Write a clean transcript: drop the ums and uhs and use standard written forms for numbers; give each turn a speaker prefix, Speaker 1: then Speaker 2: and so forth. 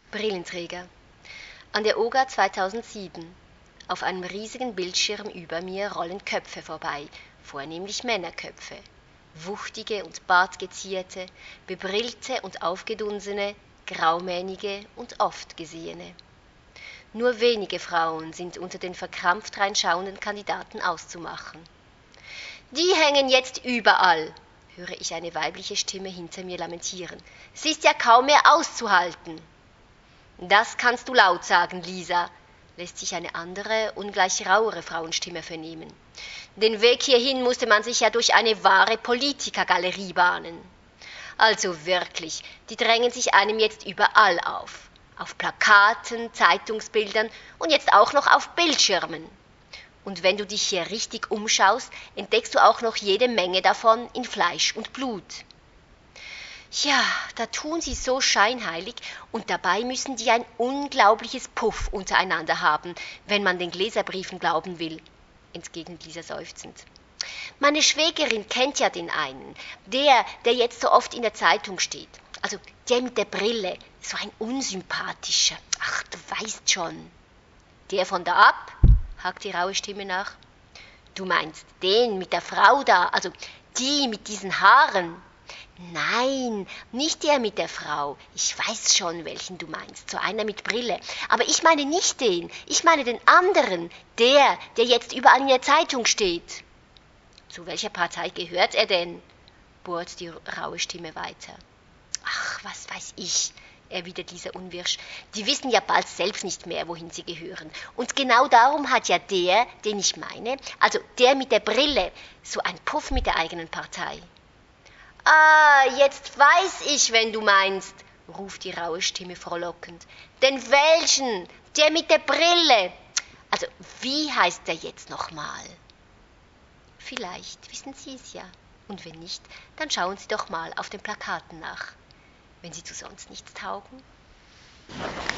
Speaker 1: Brillenträger. An der OGA 2007. Auf einem riesigen Bildschirm über mir rollen Köpfe vorbei, vornehmlich Männerköpfe. Wuchtige und bartgezierte, bebrillte und aufgedunsene, graumähnige und oft gesehene. Nur wenige Frauen sind unter den verkrampft reinschauenden Kandidaten auszumachen. »Die hängen jetzt überall«, höre ich eine weibliche Stimme hinter mir lamentieren. »Sie ist ja kaum mehr auszuhalten.« »Das kannst du laut sagen, Lisa«, lässt sich eine andere, ungleich rauere Frauenstimme vernehmen. »Den Weg hierhin musste man sich ja durch eine wahre Politikergalerie bahnen.« Also wirklich, die drängen sich einem jetzt überall auf. Auf Plakaten, Zeitungsbildern und jetzt auch noch auf Bildschirmen. Und wenn du dich hier richtig umschaust, entdeckst du auch noch jede Menge davon in Fleisch und Blut. Ja, da tun sie so scheinheilig und dabei müssen die ein unglaubliches Puff untereinander haben, wenn man den Gläserbriefen glauben will, entgegnet Lisa seufzend. Meine Schwägerin kennt ja den einen, der jetzt so oft in der Zeitung steht. Also der mit der Brille, so ein unsympathischer. Ach, du weißt schon. Der von da ab? Hakt die raue Stimme nach. Du meinst den mit der Frau da, also die mit diesen Haaren? Nein, nicht der mit der Frau. Ich weiß schon, welchen du meinst, so einer mit Brille. Aber ich meine nicht den, ich meine den anderen, der jetzt überall in der Zeitung steht. Zu welcher Partei gehört er denn? Bohrt die raue Stimme weiter. Ach, was weiß ich, erwidert Lisa unwirsch. Die wissen ja bald selbst nicht mehr, wohin sie gehören. Und genau darum hat ja der, den ich meine, also der mit der Brille, so ein Puff mit der eigenen Partei. »Ah, jetzt weiß ich, wen du meinst«, ruft die raue Stimme frohlockend. »Den welchen? Der mit der Brille? Also, wie heißt der jetzt nochmal?« Vielleicht wissen Sie es ja. Und wenn nicht, dann schauen Sie doch mal auf den Plakaten nach. Wenn sie zu sonst nichts taugen.